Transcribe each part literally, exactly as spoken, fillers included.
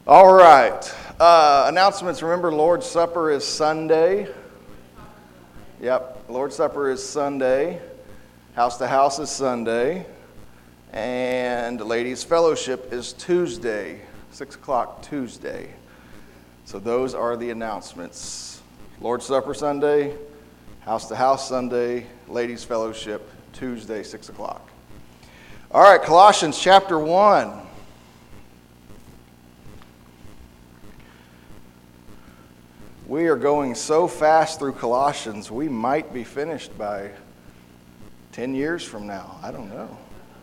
All right. Uh, announcements. Remember, Lord's Supper is Sunday. Yep. Lord's Supper is Sunday. House to House is Sunday. And Ladies' Fellowship is Tuesday, six o'clock Tuesday. So those are the announcements. Lord's Supper Sunday, House to House Sunday, Ladies' Fellowship Tuesday, six o'clock. All right, Colossians chapter one. We are going so fast through Colossians, we might be finished by ten years from now. I don't know.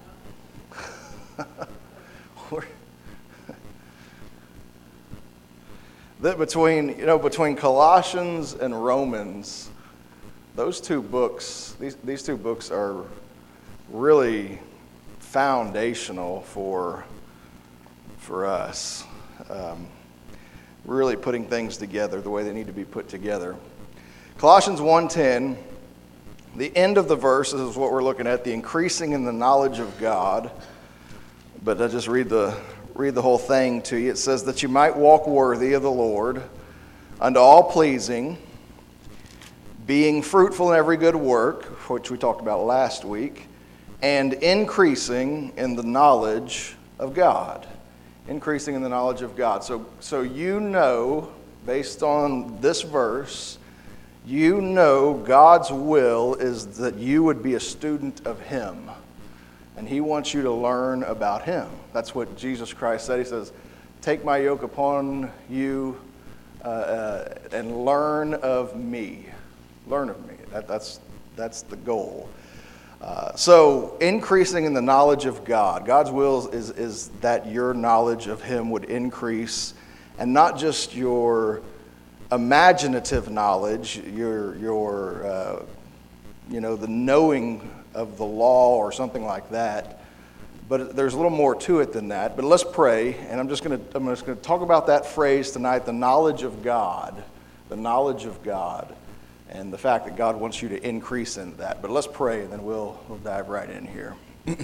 that between, you know, between Colossians and Romans, those two books, these, these two books are really foundational for, for us. Um, really putting things together the way they need to be put together. Colossians one ten, the end of the verse is what we're looking at, the increasing in the knowledge of God. But I just read the read the whole thing to you. It says that you might walk worthy of the Lord, unto all pleasing, being fruitful in every good work, which we talked about last week, and increasing in the knowledge of God. Increasing in the knowledge of God. So, so you know, based on this verse, you know God's will is that you would be a student of Him. And He wants you to learn about Him. That's what Jesus Christ said. He says, take my yoke upon you uh, uh, and learn of me. Learn of me. That, that's, that's the goal. Uh, so, increasing in the knowledge of God. God's will is, is that your knowledge of Him would increase, and not just your imaginative knowledge, your, your uh, you know, the knowing of the law or something like that. But there's a little more to it than that. But let's pray, and I'm just going to I'm just going to talk about that phrase tonight, the knowledge of God. The knowledge of God. And the fact that God wants you to increase in that. But let's pray, and then we'll, we'll dive right in here.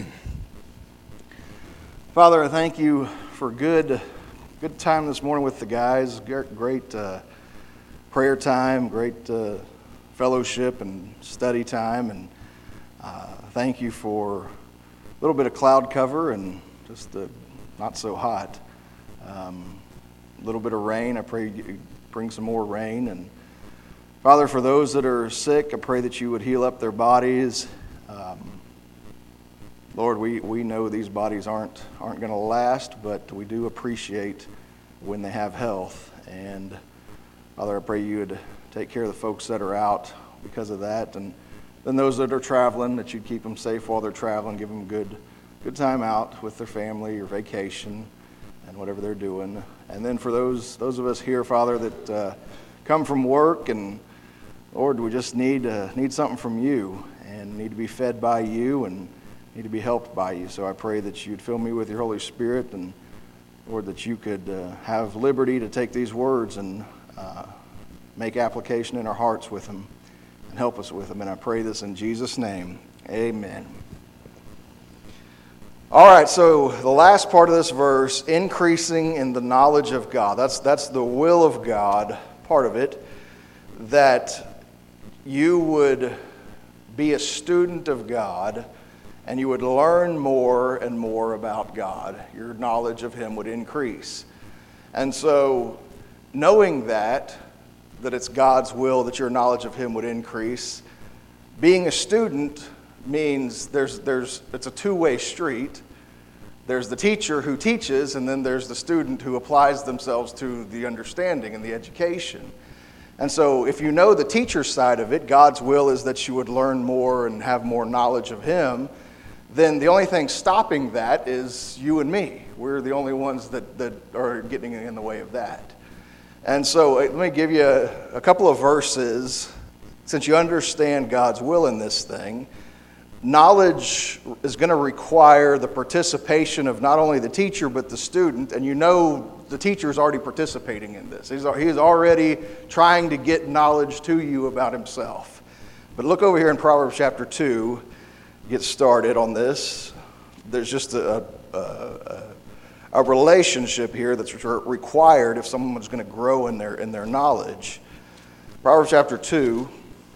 Father, I thank you for good good time this morning with the guys. Great uh, prayer time, great uh, fellowship and study time. And uh, thank you for a little bit of cloud cover and just uh, not so hot. Um, a little bit of rain. I pray you bring some more rain. And Father, for those that are sick, I pray that you would heal up their bodies. Um, Lord, we, we know these bodies aren't aren't going to last, but we do appreciate when they have health. And Father, I pray you would take care of the folks that are out because of that. And then those that are traveling, that you'd keep them safe while they're traveling, give them good, good time out with their family or vacation and whatever they're doing. And then for those those of us here, Father, that uh, come from work, and Lord, we just need uh, need something from you and need to be fed by you and need to be helped by you. So I pray that you'd fill me with your Holy Spirit, and Lord, that you could uh, have liberty to take these words and uh, make application in our hearts with them and help us with them. And I pray this in Jesus' name. Amen. All right, so the last part of this verse, increasing in the knowledge of God. That's that's the will of God, part of it, that you would be a student of God and you would learn more and more about God. Your knowledge of Him would increase. And so, knowing that, that it's God's will that your knowledge of Him would increase, being a student means there's there's it's a two-way street. There's the teacher who teaches, and then there's the student who applies themselves to the understanding and the education. And so if you know the teacher's side of it, God's will is that you would learn more and have more knowledge of Him, then the only thing stopping that is you and me. We're the only ones that, that are getting in the way of that. And so let me give you a, a couple of verses. Since you understand God's will in this thing, knowledge is going to require the participation of not only the teacher but the student, and you know the teacher is already participating in this. He's, he's already trying to get knowledge to you about himself. But look over here in Proverbs chapter two, get started on this. There's just a, a, a, a relationship here that's required if someone's going to grow in their in their knowledge. Proverbs chapter two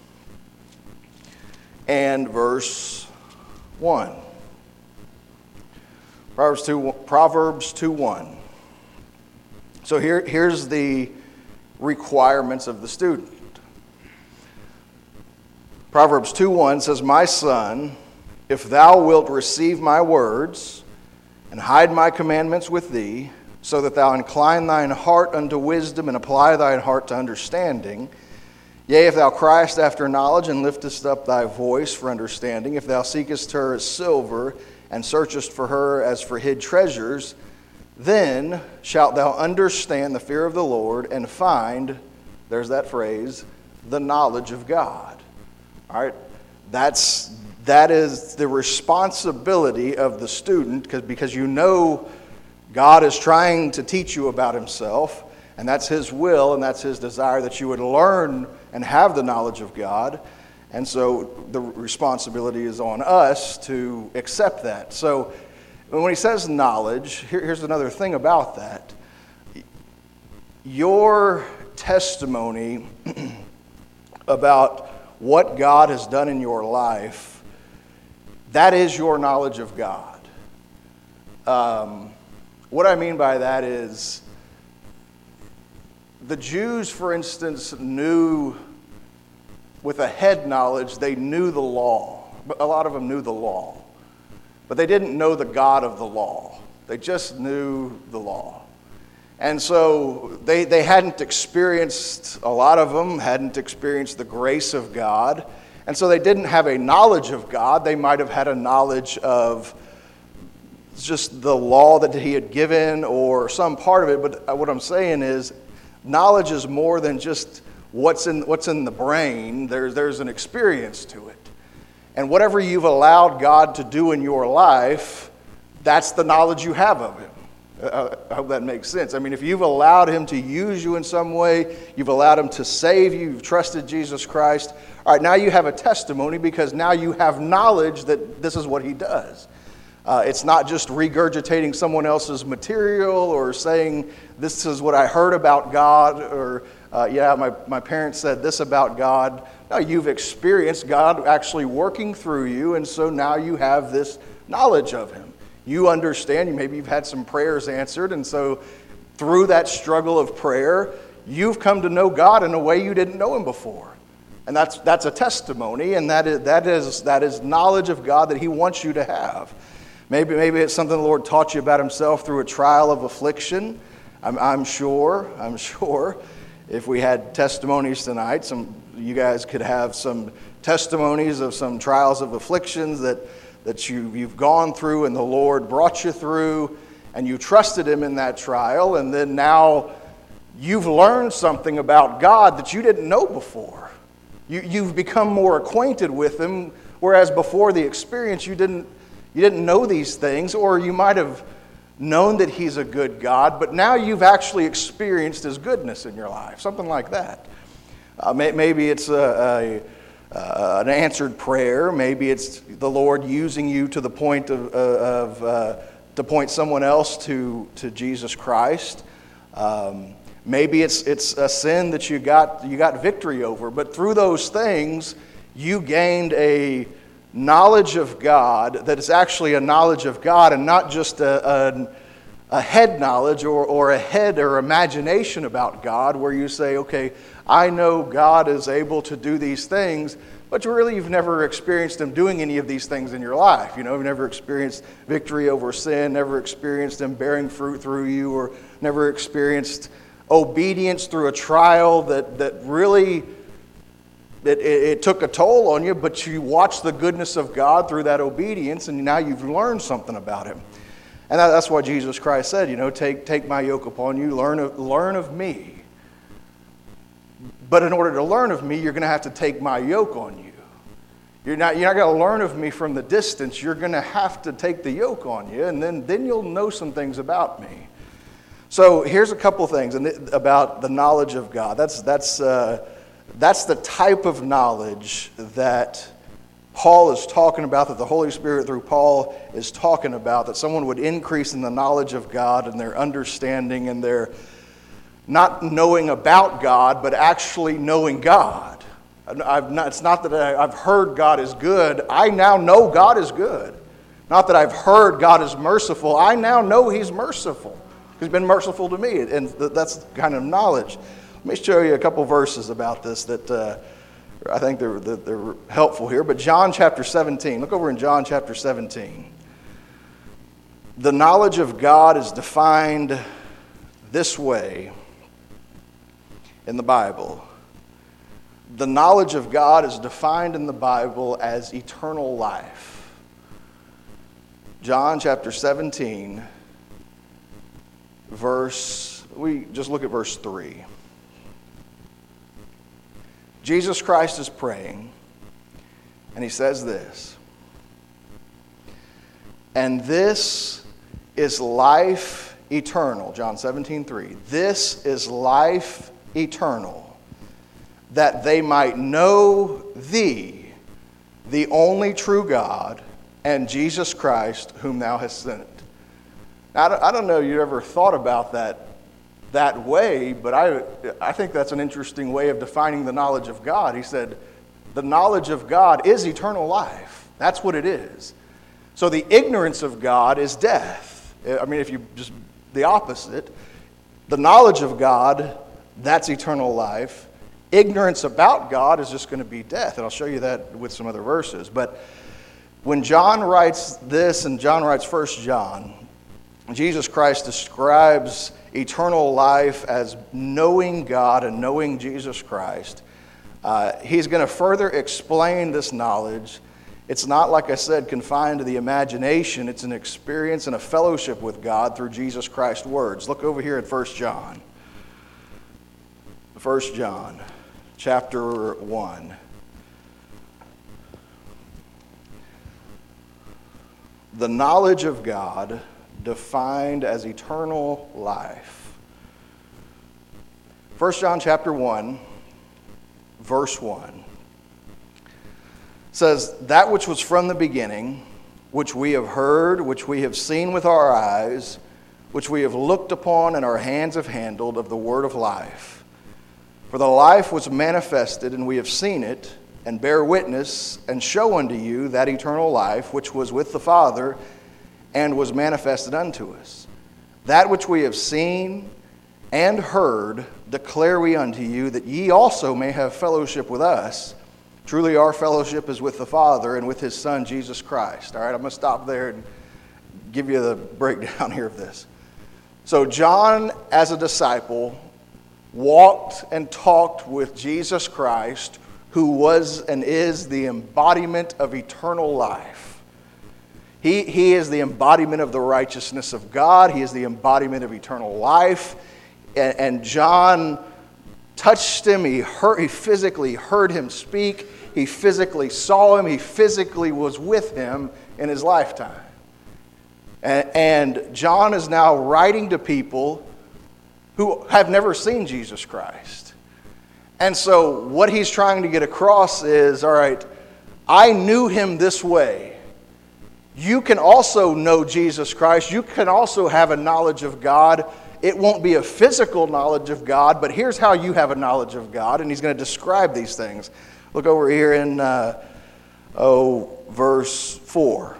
and verse one. Proverbs two, Proverbs two one. So here, here's the requirements of the student. Proverbs two one says, "My son, if thou wilt receive my words, and hide my commandments with thee, so that thou incline thine heart unto wisdom, and apply thine heart to understanding, yea, if thou criest after knowledge, and liftest up thy voice for understanding, if thou seekest her as silver, and searchest for her as for hid treasures, then shalt thou understand the fear of the Lord, and find," there's that phrase, "the knowledge of God." All right, that's that is the responsibility of the student, because because you know God is trying to teach you about himself, and that's his will, and that's his desire that you would learn and have the knowledge of God. And so the responsibility is on us to accept that. So when he says knowledge, here, here's another thing about that. Your testimony about what God has done in your life, that is your knowledge of God. Um, what I mean by that is, the Jews, for instance, knew, with a head knowledge, they knew the law. A lot of them knew the law. But they didn't know the God of the law. They just knew the law. And so they, they hadn't experienced, a lot of them hadn't experienced the grace of God. And so they didn't have a knowledge of God. They might have had a knowledge of just the law that he had given or some part of it. But what I'm saying is, knowledge is more than just what's in what's in the brain. There's, there's an experience to it. And whatever you've allowed God to do in your life, that's the knowledge you have of him. I hope that makes sense. I mean, if you've allowed him to use you in some way, you've allowed him to save you, you've trusted Jesus Christ, all right, now you have a testimony, because now you have knowledge that this is what he does. Uh, it's not just regurgitating someone else's material or saying, this is what I heard about God, or, uh, yeah, my, my parents said this about God. No, you've experienced God actually working through you, and so now you have this knowledge of him. You understand, maybe you've had some prayers answered, and so through that struggle of prayer, you've come to know God in a way you didn't know him before. And that's that's a testimony, and that is that is that is knowledge of God that he wants you to have. Maybe maybe it's something the Lord taught you about himself through a trial of affliction. I'm, I'm sure, I'm sure if we had testimonies tonight, some you guys could have some testimonies of some trials of afflictions that that you, you've gone through and the Lord brought you through, and you trusted him in that trial, and then now you've learned something about God that you didn't know before. You, you've become more acquainted with him, whereas before the experience you didn't, you didn't know these things, or you might have known that he's a good God, but now you've actually experienced his goodness in your life, something like that. Uh, may, maybe it's a... a Uh, an answered prayer. Maybe it's the Lord using you to the point of, uh, of uh, to point someone else to to Jesus Christ. Um, maybe it's it's a sin that you got you got victory over. But through those things, you gained a knowledge of God that is actually a knowledge of God, and not just a, a, a head knowledge or or a head or imagination about God, where you say, okay, I know God is able to do these things, but really you've never experienced him doing any of these things in your life. You know, you've never experienced victory over sin, never experienced him bearing fruit through you, or never experienced obedience through a trial that, that really, it, it, it took a toll on you, but you watched the goodness of God through that obedience, and now you've learned something about him. And that, that's why Jesus Christ said, you know, take, take my yoke upon you, learn of, learn of me. But in order to learn of me, you're going to have to take my yoke on you. You're not, you're not going to learn of me from the distance. You're going to have to take the yoke on you, and then, then you'll know some things about me. So here's a couple things about the knowledge of God. That's, that's, uh, that's the type of knowledge that Paul is talking about, that the Holy Spirit through Paul is talking about, that someone would increase in the knowledge of God and their understanding and their not knowing about God, but actually knowing God. I've not, it's not that I, I've heard God is good. I now know God is good. Not that I've heard God is merciful. I now know He's merciful. He's been merciful to me, and that's the kind of knowledge. Let me show you a couple verses about this that uh, I think they're, they're helpful here. But John chapter seventeen, look over in John chapter seventeen. The knowledge of God is defined this way in the Bible. The knowledge of God is defined in the Bible as eternal life. John chapter seventeen, verse, we just look at verse three. Jesus Christ is praying, and He says this, "And this is life eternal," John seventeen three. "This is life eternal, that they might know Thee, the only true God, and Jesus Christ, whom Thou hast sent." Now, I don't know if you ever thought about that that way, but I, I think that's an interesting way of defining the knowledge of God. He said, the knowledge of God is eternal life. That's what it is. So the ignorance of God is death. I mean, if you just, the opposite. The knowledge of God, that's eternal life. Ignorance about God is just going to be death. And I'll show you that with some other verses. But when John writes this, and John writes First John, Jesus Christ describes eternal life as knowing God and knowing Jesus Christ. Uh, he's going to further explain this knowledge. It's not, like I said, confined to the imagination. It's an experience and a fellowship with God through Jesus Christ's words. Look over here at First John. First John, chapter one. The knowledge of God defined as eternal life. First John chapter one, verse one says, "That which was from the beginning, which we have heard, which we have seen with our eyes, which we have looked upon and our hands have handled, of the word of life. For the life was manifested, and we have seen it, and bear witness, and show unto you that eternal life which was with the Father, and was manifested unto us. That which we have seen and heard declare we unto you, that ye also may have fellowship with us. Truly our fellowship is with the Father and with His Son, Jesus Christ." All right, I'm going to stop there and give you the breakdown here of this. So John, as a disciple, walked and talked with Jesus Christ, who was and is the embodiment of eternal life. He, he is the embodiment of the righteousness of God. He is the embodiment of eternal life. And, and John touched him. He, heard, he physically heard him speak. He physically saw him. He physically was with him in his lifetime. And, and John is now writing to people who have never seen Jesus Christ. And so what he's trying to get across is, all right, I knew Him this way. You can also know Jesus Christ. You can also have a knowledge of God. It won't be a physical knowledge of God, but here's how you have a knowledge of God. And he's going to describe these things. Look over here in uh, oh, verse four.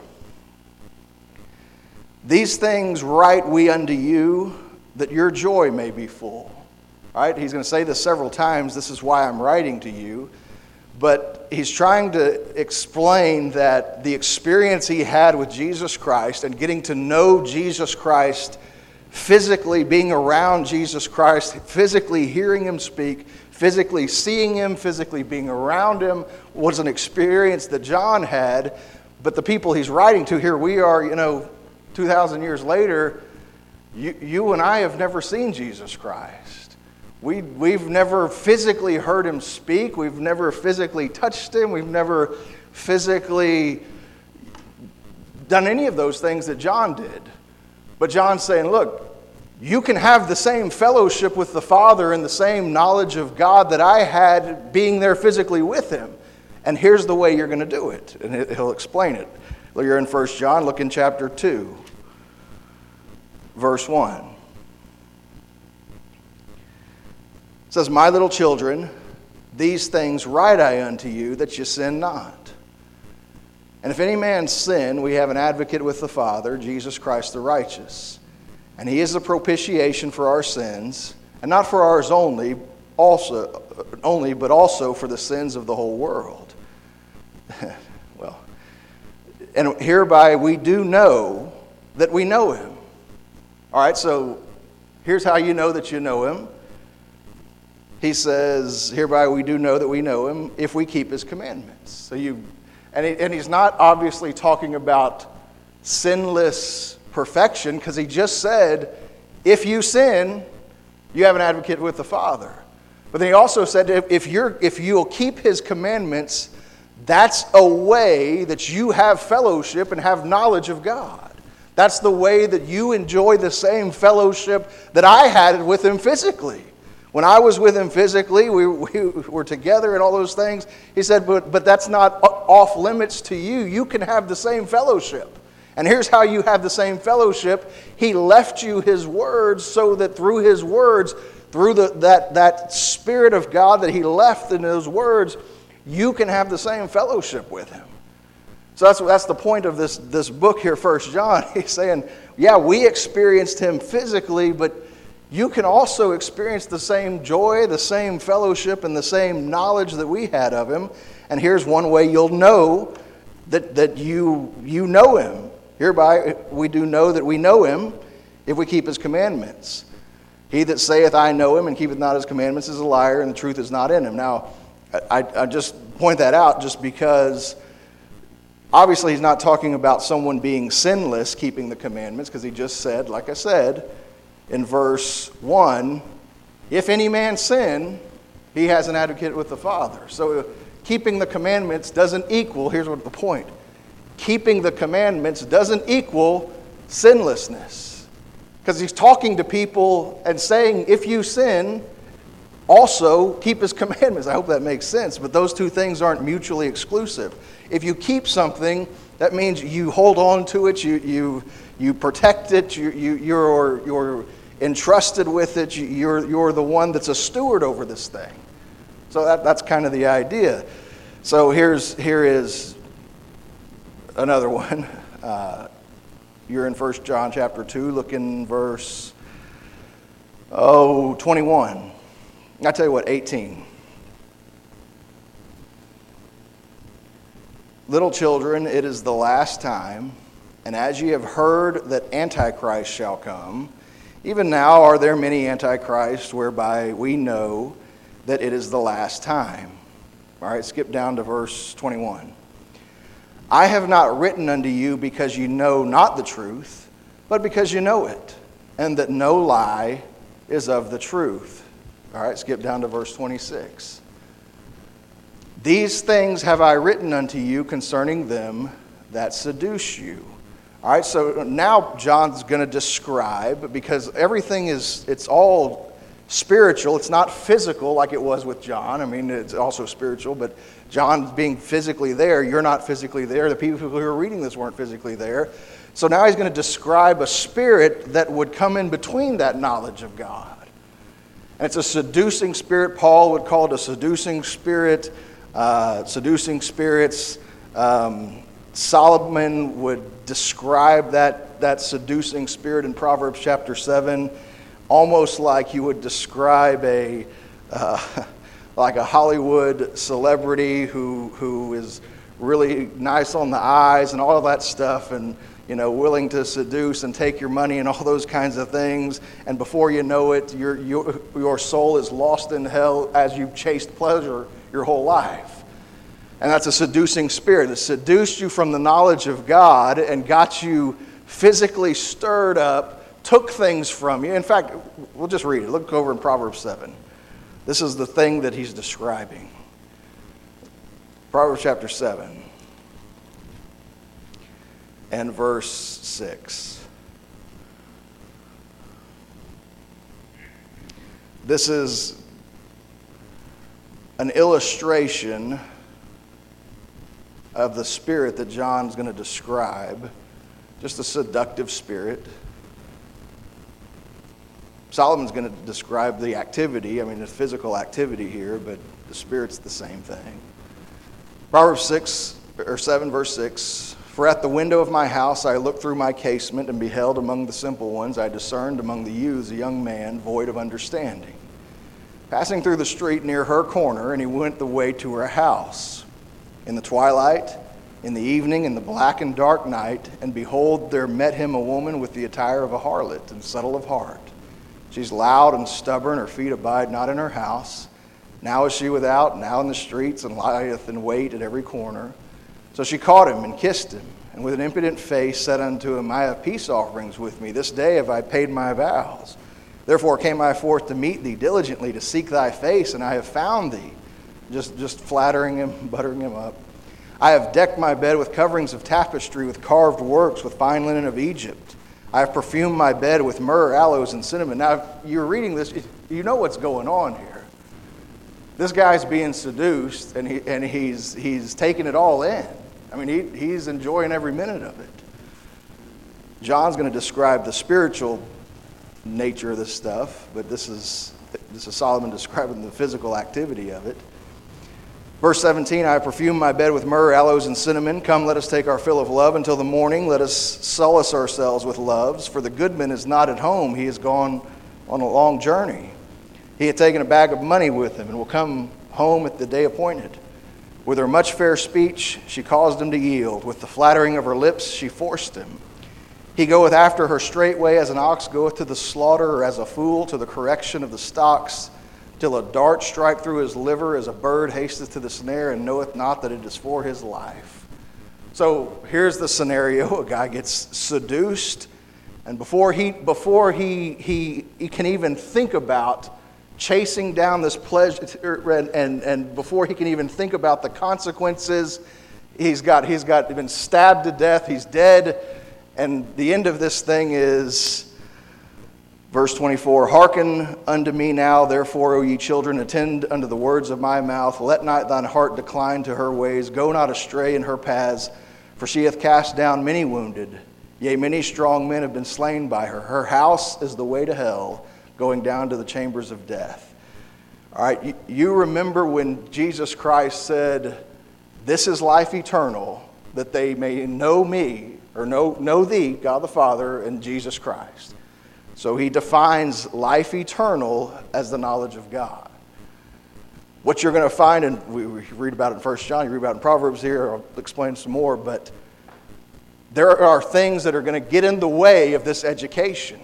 "These things write we unto you, that your joy may be full." All right, he's going to say this several times. This is why I'm writing to you. But he's trying to explain that the experience he had with Jesus Christ and getting to know Jesus Christ, physically being around Jesus Christ, physically hearing Him speak, physically seeing Him, physically being around Him, was an experience that John had. But the people he's writing to, here we are, you know, two thousand years later, you, you and I have never seen Jesus Christ. We, we've never physically heard Him speak. We've never physically touched Him. We've never physically done any of those things that John did. But John's saying, look, you can have the same fellowship with the Father and the same knowledge of God that I had being there physically with Him. And here's the way you're going to do it. And he'll explain it. You're in First John, look in chapter two, verse one. It says, "My little children, these things write I unto you, that you sin not. And if any man sin, we have an advocate with the Father, Jesus Christ the righteous. And he is the propitiation for our sins, and not for ours only, also only, but also for the sins of the whole world." Well, and hereby we do know that we know him. All right, so here's how you know that you know him. He says, hereby we do know that we know him if we keep his commandments. So you, and, he, and he's not obviously talking about sinless perfection, because he just said, if you sin, you have an advocate with the Father. But then he also said, if you're if you'll keep his commandments, that's a way that you have fellowship and have knowledge of God. That's the way that you enjoy the same fellowship that I had with him physically. When I was with him physically, we, we were together and all those things. He said, but, but that's not off limits to you. You can have the same fellowship. And here's how you have the same fellowship. He left you his words so that through his words, through the, that, that Spirit of God that he left in those words, you can have the same fellowship with him. So that's, that's the point of this, this book here, First John. He's saying, yeah, we experienced him physically, but you can also experience the same joy, the same fellowship, and the same knowledge that we had of him. And here's one way you'll know that, that you, you know him. Hereby we do know that we know him if we keep his commandments. He that saith, I know him, and keepeth not his commandments is a liar, and the truth is not in him. Now, I, I just point that out just because obviously he's not talking about someone being sinless keeping the commandments, because he just said, like I said, in verse one, if any man sin, he has an advocate with the Father. So keeping the commandments doesn't equal, here's what the point, keeping the commandments doesn't equal sinlessness. Because he's talking to people and saying, if you sin, also keep his commandments. I hope that makes sense, but those two things aren't mutually exclusive. If you keep something, that means you hold on to it, you you you protect it, you, you you're you're entrusted with it, you, you're you're the one that's a steward over this thing. So that, that's kind of the idea. So here's here is another one. Uh, you're in First John chapter two, look in verse oh twenty-one. I tell you what, eighteen. Little children, it is the last time, and as ye have heard that Antichrist shall come, even now are there many Antichrists, whereby we know that it is the last time. All right, skip down to verse twenty-one. I have not written unto you because you know not the truth, but because you know it, and that no lie is of the truth. All right, skip down to verse twenty-six. These things have I written unto you concerning them that seduce you. All right, so now John's going to describe, because everything is, it's all spiritual. It's not physical like it was with John. I mean, it's also spiritual, but John being physically there, you're not physically there. The people who are reading this weren't physically there. So now he's going to describe a spirit that would come in between that knowledge of God. And it's a seducing spirit. Paul would call it a seducing spirit. Uh, seducing spirits. Um, Solomon would describe that, that seducing spirit in Proverbs chapter seven, almost like you would describe a uh, like a Hollywood celebrity who who is really nice on the eyes and all of that stuff, and you know, willing to seduce and take your money and all those kinds of things. And before you know it, your your your soul is lost in hell as you've chased pleasure your whole life. And that's a seducing spirit that seduced you from the knowledge of God and got you physically stirred up, took things from you. In fact, we'll just read it. Look over in Proverbs seven. This is the thing that he's describing. Proverbs chapter seven and verse six. This is an illustration of the spirit that John's going to describe, just a seductive spirit. Solomon's going to describe the activity, I mean the physical activity here, but the spirit's the same thing. Proverbs six or seven verse six, for at the window of my house I looked through my casement and beheld among the simple ones, I discerned among the youths a young man void of understanding, passing through the street near her corner, and he went the way to her house. In the twilight, in the evening, in the black and dark night, and behold, there met him a woman with the attire of a harlot and subtle of heart. She's loud and stubborn, her feet abide not in her house. Now is she without, now in the streets, and lieth in wait at every corner. So she caught him and kissed him, and with an impudent face said unto him, I have peace offerings with me. This day have I paid my vows. Therefore came I forth to meet thee diligently, to seek thy face, and I have found thee. Just, just flattering him, buttering him up. I have decked my bed with coverings of tapestry, with carved works, with fine linen of Egypt. I have perfumed my bed with myrrh, aloes, and cinnamon. Now, if you're reading this, you know what's going on here. This guy's being seduced, and he and he's he's taking it all in. I mean, he he's enjoying every minute of it. John's going to describe the spiritual nature of this stuff, but this is this is Solomon describing the physical activity of it. Verse seventeen, I perfume my bed with myrrh, aloes, and cinnamon. Come, let us take our fill of love until the morning. Let us solace ourselves with loves. For the goodman is not at home. He has gone on a long journey. He had taken a bag of money with him and will come home at the day appointed. With her much fair speech, she caused him to yield. With the flattering of her lips, she forced him. He goeth after her straightway as an ox goeth to the slaughter, or as a fool to the correction of the stocks, till a dart strike through his liver, as a bird hasteth to the snare, and knoweth not that it is for his life. So here's the scenario. A guy gets seduced, and before he before he he, he can even think about chasing down this pleasure, and, and, and before he can even think about the consequences, he's got he's got been stabbed to death, he's dead, and the end of this thing is verse twenty-four, hearken unto me now, therefore, O ye children, attend unto the words of my mouth. Let not thine heart decline to her ways. Go not astray in her paths, for she hath cast down many wounded. Yea, many strong men have been slain by her. Her house is the way to hell, going down to the chambers of death. All right, you, you remember when Jesus Christ said, this is life eternal, that they may know me, or know, know thee, God the Father, and Jesus Christ. So he defines life eternal as the knowledge of God. What you're going to find, and we read about it in First John, you read about it in Proverbs here, I'll explain some more, but there are things that are going to get in the way of this education.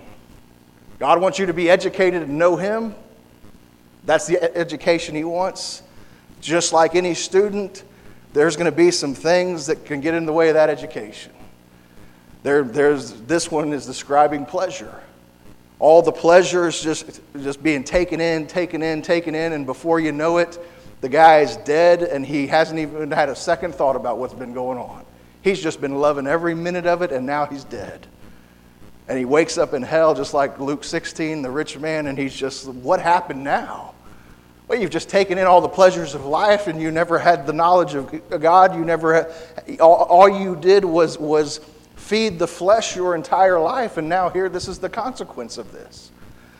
God wants you to be educated and know Him. That's the education He wants. Just like any student, there's going to be some things that can get in the way of that education. There, there's this one is describing pleasure. All the pleasure is just, just being taken in, taken in, taken in, and before you know it, the guy is dead and he hasn't even had a second thought about what's been going on. He's just been loving every minute of it, and now he's dead. And he wakes up in hell just like Luke sixteen, the rich man, and he's just, what happened now? Well, you've just taken in all the pleasures of life, and you never had the knowledge of God. You never had, all, all you did was was feed the flesh your entire life, and now here, this is the consequence of this.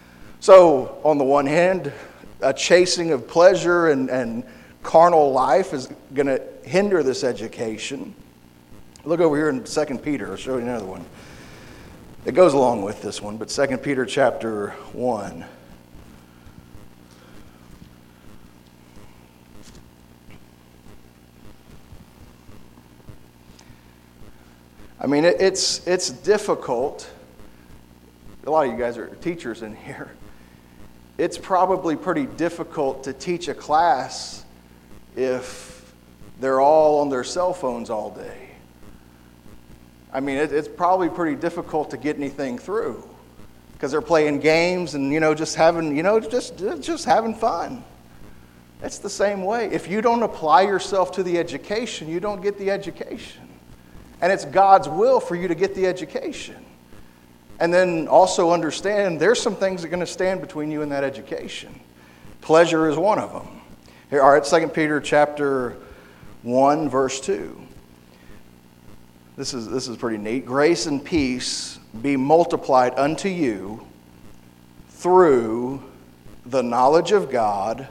So, on the one hand, a chasing of pleasure and, and carnal life is going to hinder this education. Look over here in Second Peter. I'll show you another one. It goes along with this one, but Second Peter chapter one. I mean, it, it's it's difficult. A lot of you guys are teachers in here. It's probably pretty difficult to teach a class if they're all on their cell phones all day. I mean, it, it's probably pretty difficult to get anything through because they're playing games and, you know, just having, you know, just just having fun. It's the same way. If you don't apply yourself to the education, you don't get the education. And it's God's will for you to get the education. And then also understand there's some things that are going to stand between you and that education. Pleasure is one of them. Here, all right, Second Peter chapter one, verse two. This is, this is pretty neat. Grace and peace be multiplied unto you through the knowledge of God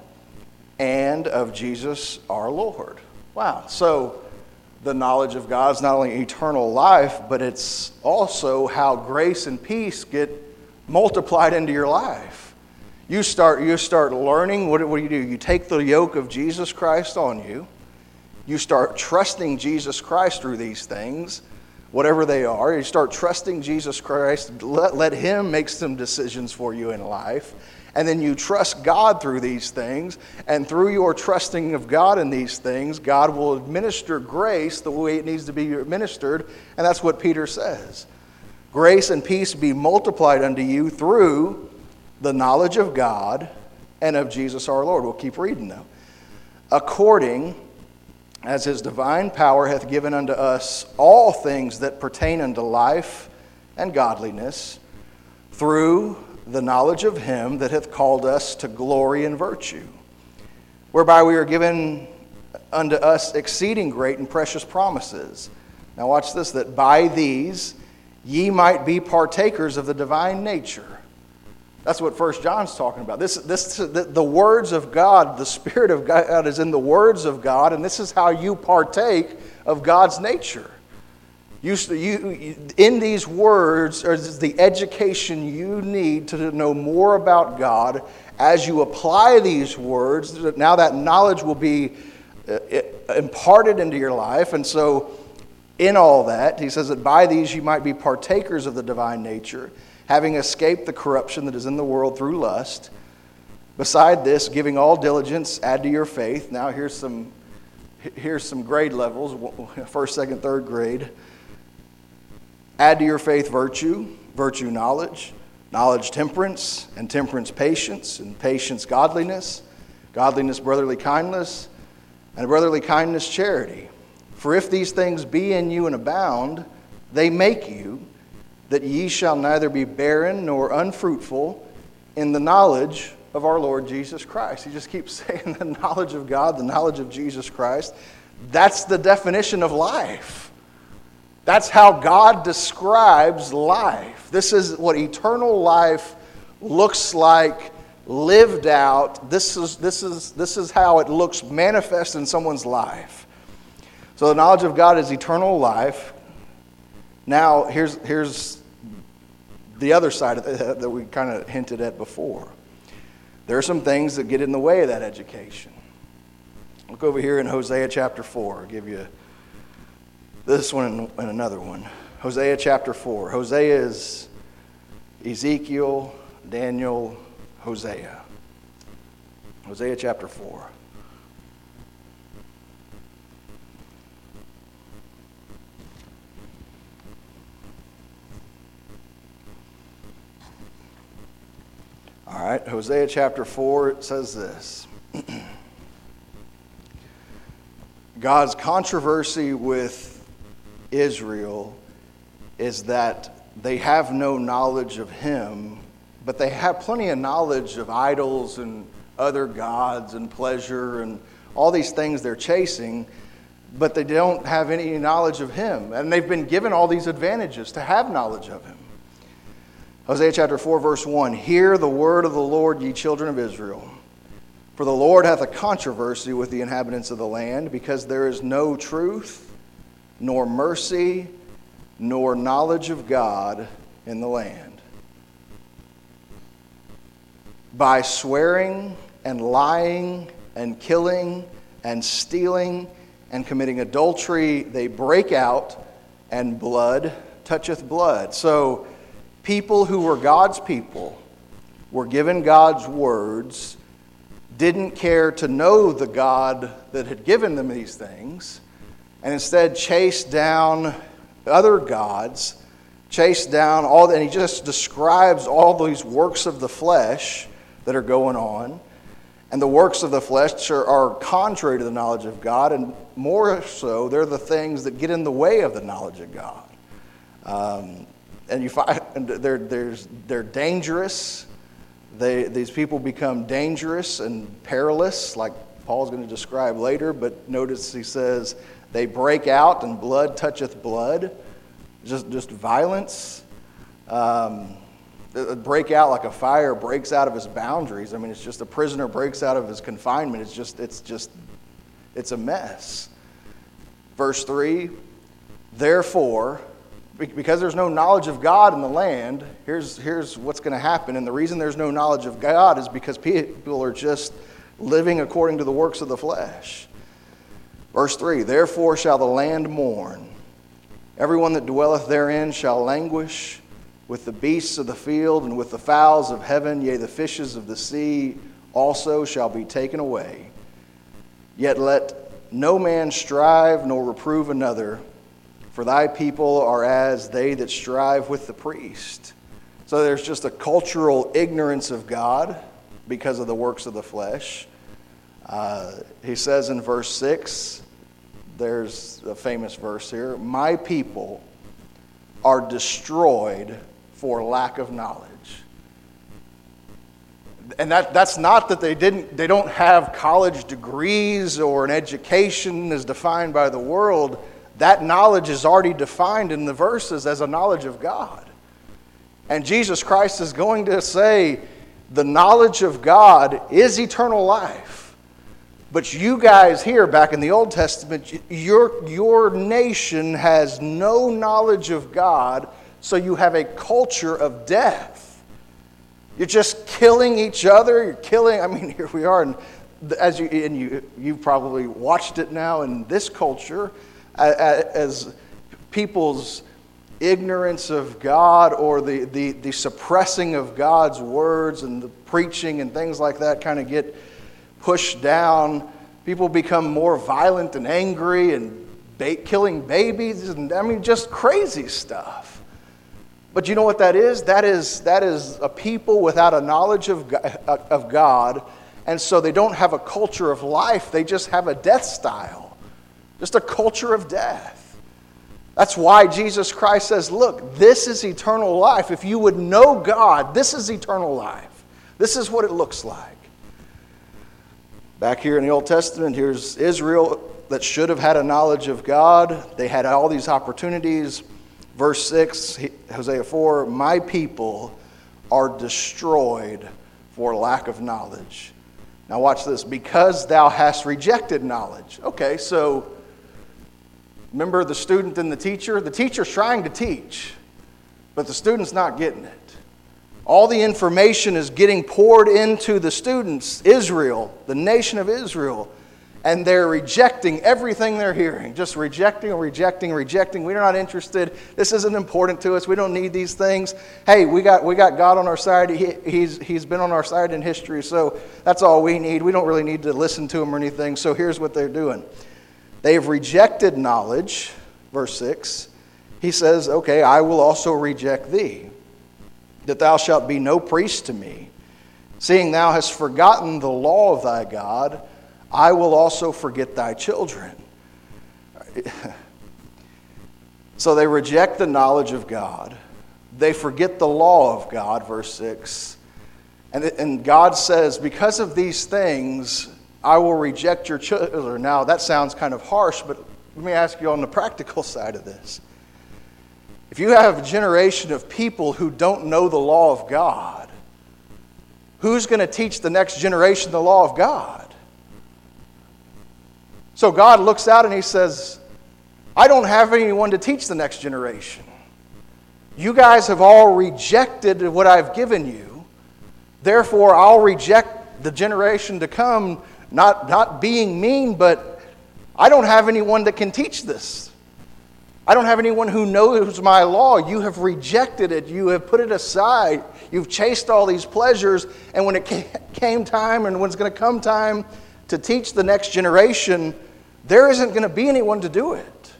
and of Jesus our Lord. Wow. So the knowledge of God is not only eternal life, but it's also how grace and peace get multiplied into your life. You start, you start learning. What, what do you do? You take the yoke of Jesus Christ on you. You start trusting Jesus Christ through these things, whatever they are. You start trusting Jesus Christ. Let, let Him make some decisions for you in life. And then you trust God through these things. And through your trusting of God in these things, God will administer grace the way it needs to be administered. And that's what Peter says. Grace and peace be multiplied unto you through the knowledge of God and of Jesus our Lord. We'll keep reading though. According as His divine power hath given unto us all things that pertain unto life and godliness, through the knowledge of Him that hath called us to glory and virtue, whereby we are given unto us exceeding great and precious promises. Now watch this, that by these ye might be partakers of the divine nature. That's what First John's talking about. This, this, the, the words of God, the Spirit of God is in the words of God, and this is how you partake of God's nature. You, you, in these words is the education you need to know more about God. As you apply these words, now that knowledge will be imparted into your life. And so in all that, he says that by these you might be partakers of the divine nature, having escaped the corruption that is in the world through lust. Beside this, giving all diligence, add to your faith. Now here's some, here's some grade levels, first, second, third grade. Add to your faith virtue, virtue knowledge, knowledge temperance, and temperance patience, and patience godliness, godliness brotherly kindness, and brotherly kindness charity. For if these things be in you and abound, they make you, that ye shall neither be barren nor unfruitful in the knowledge of our Lord Jesus Christ. He just keeps saying the knowledge of God, the knowledge of Jesus Christ. That's the definition of life. That's how God describes life. This is what eternal life looks like lived out. This is, this is, this is how it looks manifest in someone's life. So the knowledge of God is eternal life. Now, here's, here's the other side of it that we kind of hinted at before. There are some things that get in the way of that education. Look over here in Hosea chapter four. I'll give you this one and another one. Hosea chapter four. Hosea is Ezekiel, Daniel, Hosea. Hosea chapter four. All right, Hosea chapter four, it says this. God's controversy with Israel is that they have no knowledge of Him, but they have plenty of knowledge of idols and other gods and pleasure and all these things they're chasing, but they don't have any knowledge of Him. And they've been given all these advantages to have knowledge of Him. Hosea chapter four, verse one, hear the word of the Lord, ye children of Israel. For the Lord hath a controversy with the inhabitants of the land, because there is no truth, nor mercy, nor knowledge of God in the land. By swearing and lying and killing and stealing and committing adultery, they break out, and blood toucheth blood. So people who were God's people, were given God's words, didn't care to know the God that had given them these things, and instead chased down other gods, chased down all, and he just describes all these works of the flesh that are going on. And the works of the flesh are, are contrary to the knowledge of God, and more so, they're the things that get in the way of the knowledge of God. Um, and you find they're, they're, they're dangerous. They, these people become dangerous and perilous, like Paul's going to describe later, but notice he says, they break out and blood toucheth blood. Just, just violence. Um, break out like a fire breaks out of his boundaries. I mean, it's just a prisoner breaks out of his confinement. It's just, it's just, it's a mess. Verse three, therefore, because there's no knowledge of God in the land, here's, here's what's going to happen. And the reason there's no knowledge of God is because people are just living according to the works of the flesh. Verse three, therefore shall the land mourn. Everyone that dwelleth therein shall languish, with the beasts of the field and with the fowls of heaven, yea, the fishes of the sea also shall be taken away. Yet let no man strive nor reprove another, for thy people are as they that strive with the priest. So there's just a cultural ignorance of God because of the works of the flesh. Uh, he says in verse six, there's a famous verse here, my people are destroyed for lack of knowledge. And that, that's not that they didn't they don't have college degrees or an education as defined by the world. That knowledge is already defined in the verses as a knowledge of God. And Jesus Christ is going to say the knowledge of God is eternal life. But you guys here back in the Old Testament, your, your nation has no knowledge of God, so you have a culture of death. You're just killing each other. You're killing, I mean, here we are. And as you, and you, you've probably watched it now in this culture as people's ignorance of God or the, the, the suppressing of God's words and the preaching and things like that kind of get pushed down. People become more violent and angry and ba- killing babies. And I mean, just crazy stuff. But you know what that is? That is that is a people without a knowledge of God, of God, and so they don't have a culture of life. They just have a death style, just a culture of death. That's why Jesus Christ says, look, this is eternal life. If you would know God, this is eternal life. This is what it looks like. Back here in the Old Testament, here's Israel that should have had a knowledge of God. They had all these opportunities. Verse six, Hosea four, my people are destroyed for lack of knowledge. Now watch this. Because thou hast rejected knowledge. Okay, so remember the student and the teacher? The teacher's trying to teach, but the student's not getting it. All the information is getting poured into the students, Israel, the nation of Israel. And they're rejecting everything they're hearing. Just rejecting, rejecting, rejecting. We're not interested. This isn't important to us. We don't need these things. Hey, we got we got God on our side. He, he's, he's been on our side in history, so that's all we need. We don't really need to listen to him or anything. So here's what they're doing. They've rejected knowledge. Verse six. He says, okay, I will also reject thee, that thou shalt be no priest to me. Seeing thou hast forgotten the law of thy God, I will also forget thy children. So they reject the knowledge of God. They forget the law of God, verse six. And, and God says, because of these things, I will reject your children. Now, that sounds kind of harsh, but let me ask you on the practical side of this. If you have a generation of people who don't know the law of God, who's going to teach the next generation the law of God? So God looks out and he says, I don't have anyone to teach the next generation. You guys have all rejected what I've given you. Therefore, I'll reject the generation to come, not, not being mean, but I don't have anyone that can teach this. I don't have anyone who knows my law. You have rejected it. You have put it aside. You've chased all these pleasures. And when it came time and when it's going to come time to teach the next generation, there isn't going to be anyone to do it.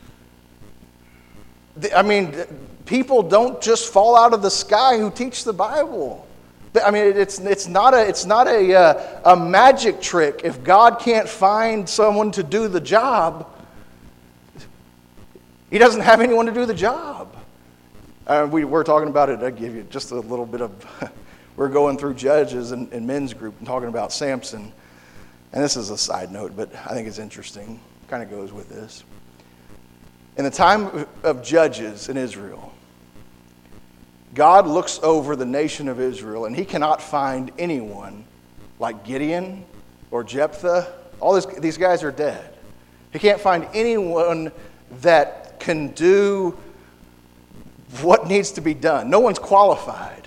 I mean, people don't just fall out of the sky who teach the Bible. I mean, it's it's not a it's not a uh, a magic trick. If God can't find someone to do the job, He doesn't have anyone to do the job. Uh, we we're talking about it. I give you just a little bit of. We're going through Judges and, and men's group and talking about Samson. And this is a side note, but I think it's interesting. Kind of goes with this. In the time of Judges in Israel, God looks over the nation of Israel, and he cannot find anyone like Gideon or Jephthah. All this, these guys are dead. He can't find anyone that can do what needs to be done. No one's qualified.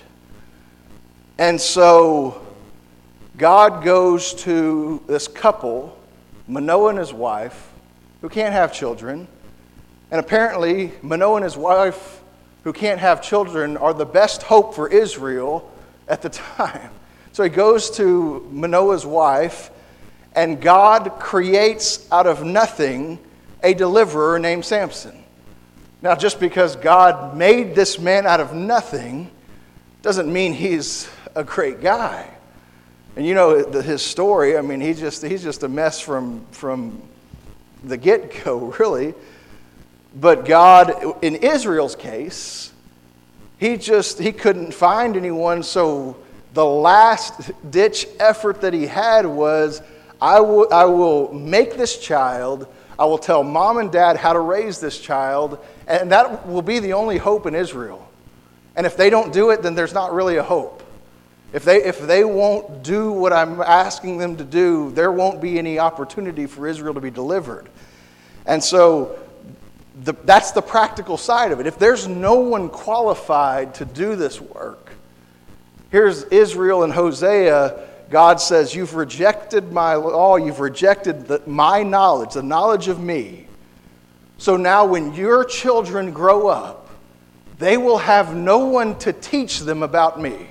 And so God goes to this couple, Manoah and his wife, who can't have children. And apparently, Manoah and his wife, who can't have children, are the best hope for Israel at the time. So he goes to Manoah's wife, and God creates out of nothing a deliverer named Samson. Now, just because God made this man out of nothing doesn't mean he's a great guy. And you know the, his story. I mean, he's just he's just a mess from from the get-go, really. But God, in Israel's case, he just he couldn't find anyone. So the last-ditch effort that he had was, I will I will make this child. I will tell mom and dad how to raise this child, and that will be the only hope in Israel. And if they don't do it, then there's not really a hope. If they if they won't do what I'm asking them to do, there won't be any opportunity for Israel to be delivered. And so the, that's the practical side of it. If there's no one qualified to do this work, here's Israel and Hosea. God says, you've rejected my law, you've rejected the, my knowledge, the knowledge of me. So now when your children grow up, they will have no one to teach them about me.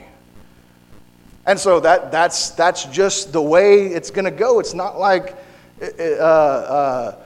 And so that that's that's just the way it's going to go. It's not like, uh, uh,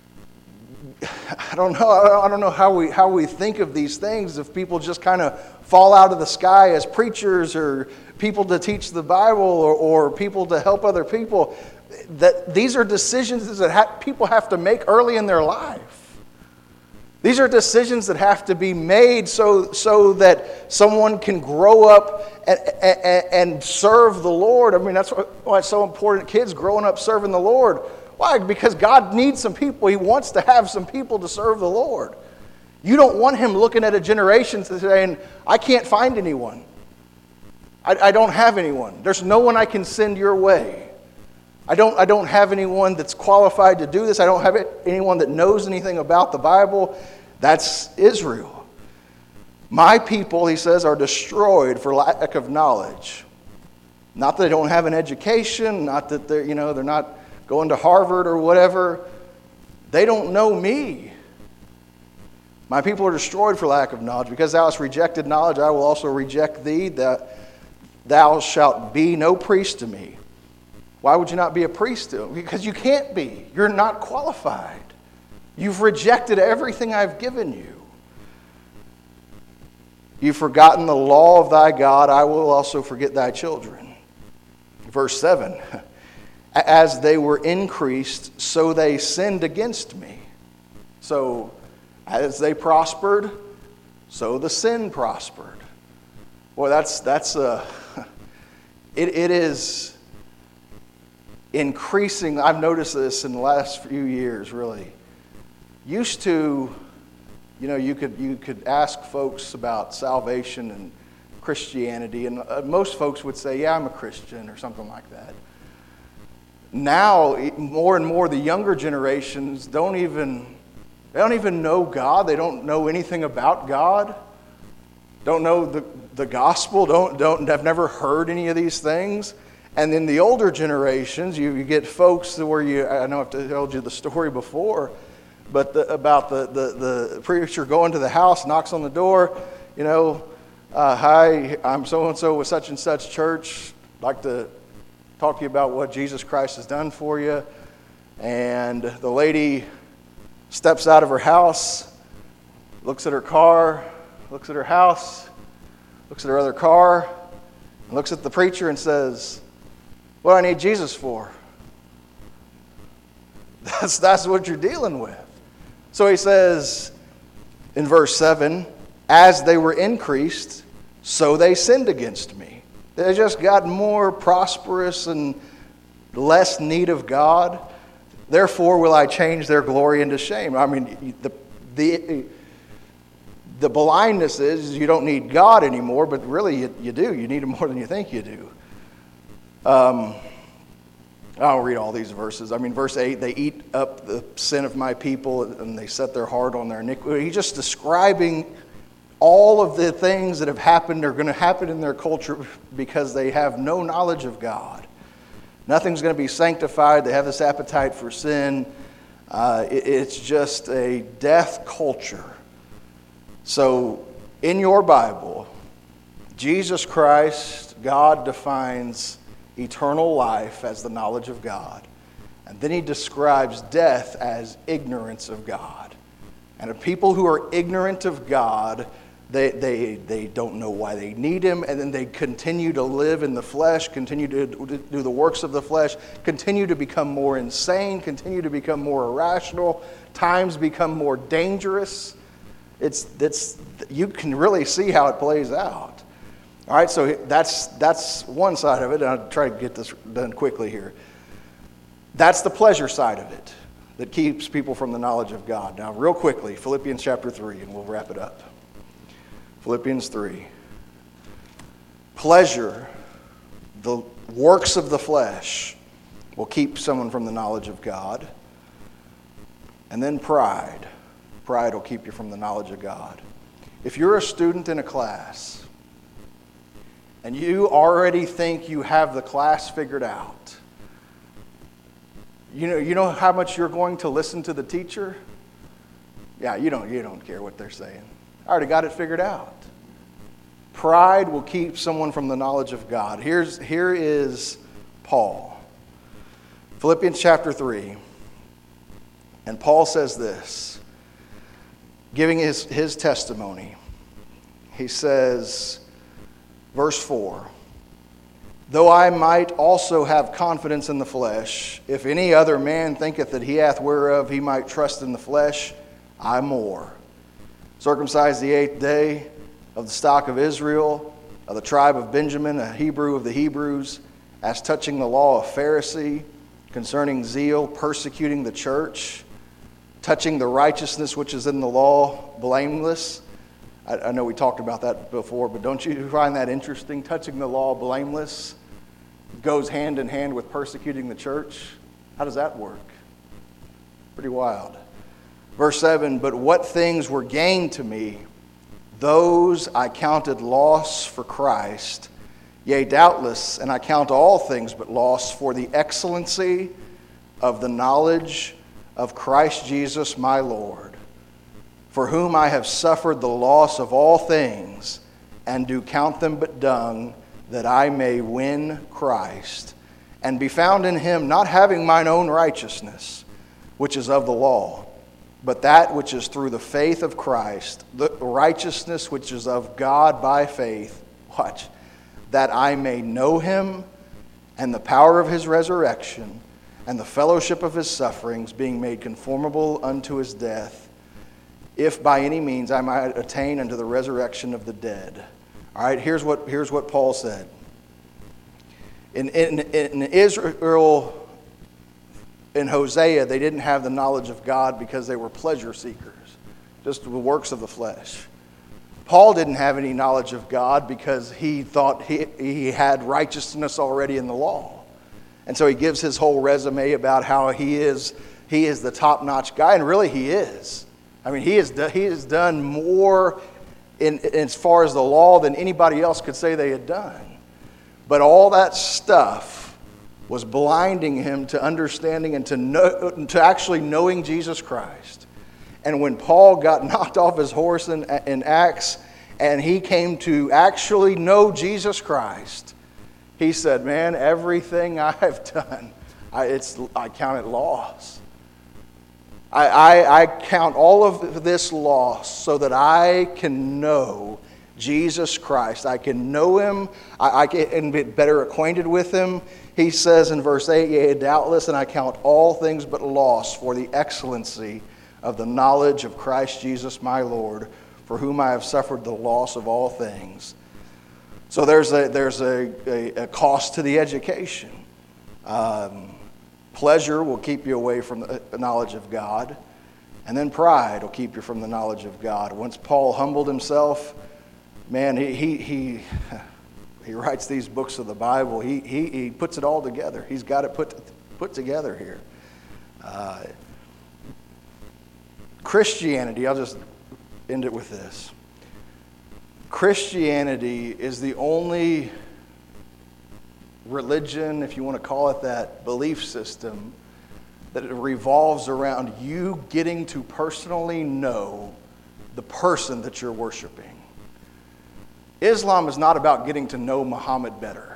I don't know. I don't know how we how we think of these things. If people just kind of fall out of the sky as preachers or people to teach the Bible or, or people to help other people, that these are decisions that ha- people have to make early in their life. These are decisions that have to be made so, so that someone can grow up and, and, and serve the Lord. I mean, that's why it's so important. Kids growing up serving the Lord. Why? Because God needs some people. He wants to have some people to serve the Lord. You don't want him looking at a generation saying, I can't find anyone. I, I don't have anyone. There's no one I can send your way. I don't, I don't have anyone that's qualified to do this. I don't have anyone that knows anything about the Bible. That's Israel. My people, he says, are destroyed for lack of knowledge. Not that they don't have an education, not that they're, you know, they're not going to Harvard or whatever. They don't know me. My people are destroyed for lack of knowledge. Because thou hast rejected knowledge, I will also reject thee, that thou shalt be no priest to me. Why would you not be a priest to him? Because you can't be. You're not qualified. You've rejected everything I've given you. You've forgotten the law of thy God. I will also forget thy children. Verse seven. As they were increased, so they sinned against me. So, as they prospered, so the sin prospered. Boy, that's that's a. It it is. Increasing, I've noticed this in the last few years, really. Used to, you know, you could you could ask folks about salvation and Christianity, and uh, most folks would say, yeah, I'm a Christian, or something like that. Now, more and more, the younger generations don't even, they don't even know God. They don't know anything about God. Don't know the, the gospel, don't, don't, have never heard any of these things. And in the older generations, you, you get folks where you, I know I've told you the story before, but the, about the, the, the preacher going to the house, knocks on the door, you know, uh, hi, I'm so-and-so with such and such church. I'd like to talk to you about what Jesus Christ has done for you. And the lady steps out of her house, looks at her car, looks at her house, looks at her other car, and looks at the preacher and says, what do I need Jesus for? That's, that's what you're dealing with. So he says in verse seven, as they were increased, so they sinned against me. They just got more prosperous and less need of God. Therefore will I change their glory into shame. I mean, the the the blindness is you don't need God anymore, but really you, you do. You need him more than you think you do. Um, I'll read all these verses. I mean, verse eight, they eat up the sin of my people and they set their heart on their iniquity. He's just describing all of the things that have happened are going to happen in their culture because they have no knowledge of God. Nothing's going to be sanctified. They have this appetite for sin. Uh, it, it's just a death culture. So in your Bible, Jesus Christ, God defines eternal life as the knowledge of God. And then he describes death as ignorance of God. And the people who are ignorant of God, They, they they don't know why they need him, and then they continue to live in the flesh, continue to do the works of the flesh, continue to become more insane, continue to become more irrational, times become more dangerous. It's it's you can really see how it plays out. All right, so that's that's one side of it, and I'll try to get this done quickly here. That's the pleasure side of it that keeps people from the knowledge of God. Now, real quickly, Philippians chapter three, and we'll wrap it up. Philippians three. Pleasure, the works of the flesh, will keep someone from the knowledge of God. And then pride. Pride will keep you from the knowledge of God. If you're a student in a class and you already think you have the class figured out, you know, you know how much you're going to listen to the teacher? Yeah, you don't, you don't care what they're saying. I already got it figured out. Pride will keep someone from the knowledge of God. Here's, here is Paul. Philippians chapter three. And Paul says this, giving his, his testimony. He says, verse four, though I might also have confidence in the flesh, if any other man thinketh that he hath whereof he might trust in the flesh, I more. Circumcised the eighth day, of the stock of Israel, of the tribe of Benjamin, a Hebrew of the Hebrews, as touching the law of Pharisee, concerning zeal, persecuting the church, touching the righteousness which is in the law, blameless. I, I know we talked about that before, but don't you find that interesting? Touching the law, blameless, goes hand in hand with persecuting the church. How does that work? Pretty wild. Verse seven, but what things were gained to me, those I counted loss for Christ. Yea, doubtless, and I count all things but loss for the excellency of the knowledge of Christ Jesus my Lord, for whom I have suffered the loss of all things, and do count them but dung, that I may win Christ, and be found in him, not having mine own righteousness, which is of the law, but that which is through the faith of Christ, the righteousness which is of God by faith, watch, that I may know him and the power of his resurrection and the fellowship of his sufferings, being made conformable unto his death, if by any means I might attain unto the resurrection of the dead. All right, here's what, here's what Paul said. In, in, in Israel, in Hosea, they didn't have the knowledge of God because they were pleasure seekers, just the works of the flesh. Paul didn't have any knowledge of God because he thought he, he had righteousness already in the law. And so he gives his whole resume about how he is, he is the top-notch guy, and really he is. I mean, he has, he has done more in, in as far as the law than anybody else could say they had done. But all that stuff was blinding him to understanding and to know, to actually knowing Jesus Christ. And when Paul got knocked off his horse in, in Acts and he came to actually know Jesus Christ, he said, man, everything I've done, I, it's, I count it loss. I, I, I count all of this loss so that I can know Jesus Christ. I can know him. I, I can be better acquainted with him. He says in verse eight, yea, doubtless, and I count all things but loss for the excellency of the knowledge of Christ Jesus my Lord, for whom I have suffered the loss of all things. So there's a, there's a, a, a cost to the education. Um, pleasure will keep you away from the knowledge of God. And then pride will keep you from the knowledge of God. Once Paul humbled himself, man, he he he, he writes these books of the Bible. He, he he puts it all together. He's got it put put together here. Uh, Christianity, I'll just end it with this. Christianity is the only religion, if you want to call it that, belief system that it revolves around you getting to personally know the person that you're worshiping. Islam is not about getting to know Muhammad better.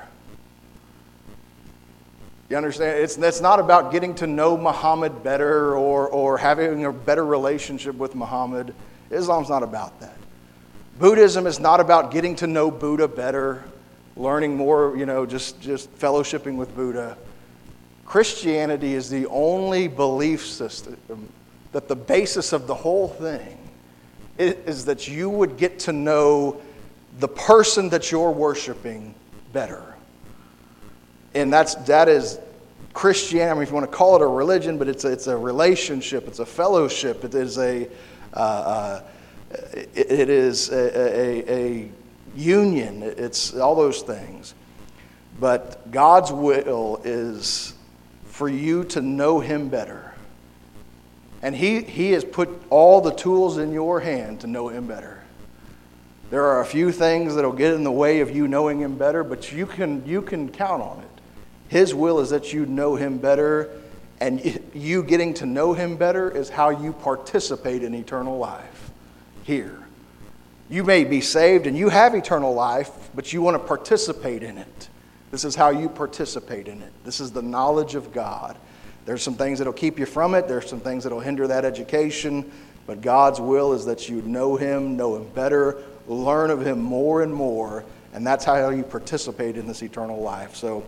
You understand? It's, it's not about getting to know Muhammad better or, or having a better relationship with Muhammad. Islam's not about that. Buddhism is not about getting to know Buddha better, learning more, you know, just, just fellowshipping with Buddha. Christianity is the only belief system that the basis of the whole thing is that you would get to know the person that you're worshiping better. And that's, that is Christianity. I mean, if you want to call it a religion, but it's a, it's a relationship, it's a fellowship, it is a, uh, uh, it, it is a, a, a union, it's all those things. But God's will is for you to know Him better. And he, he has put all the tools in your hand to know Him better. There are a few things that will get in the way of you knowing Him better, but you can, you can count on it. His will is that you know Him better, and you getting to know Him better is how you participate in eternal life here. You may be saved and you have eternal life, but you want to participate in it. This is how you participate in it. This is the knowledge of God. There's some things that will keep you from it. There's some things that will hinder that education. But God's will is that you know Him, know Him better, learn of Him more and more. And that's how you participate in this eternal life. So